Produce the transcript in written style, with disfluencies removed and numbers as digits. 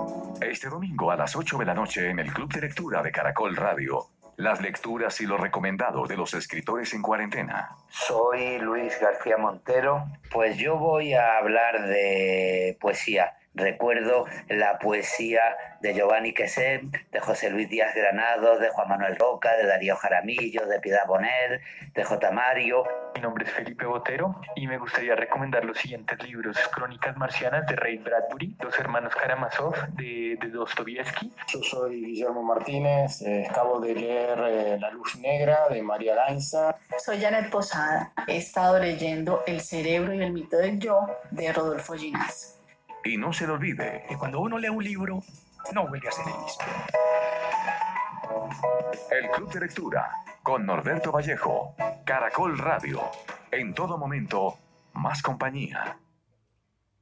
Este domingo a las 8 de la noche en el Club de Lectura de Caracol Radio. Las lecturas y lo recomendado de los escritores en cuarentena. Soy Luis García Montero. Pues yo voy a hablar de poesía. Recuerdo la poesía de Giovanni Queset, de José Luis Díaz Granados, de Juan Manuel Roca, de Darío Jaramillo, de Piedad Bonet, de J. Mario. Mi nombre es Felipe Botero y me gustaría recomendar los siguientes libros: Crónicas Marcianas de Ray Bradbury, Los Hermanos Karamazov de Dostoyevsky. Yo soy Guillermo Martínez, acabo de leer La Luz Negra de María Gainza. Soy Janet Posada, he estado leyendo El cerebro y el mito del yo de Rodolfo Ginás. Y no se le olvide que cuando uno lee un libro, no vuelve a ser el mismo. El Club de Lectura con Norberto Vallejo, Caracol Radio. En todo momento, más compañía.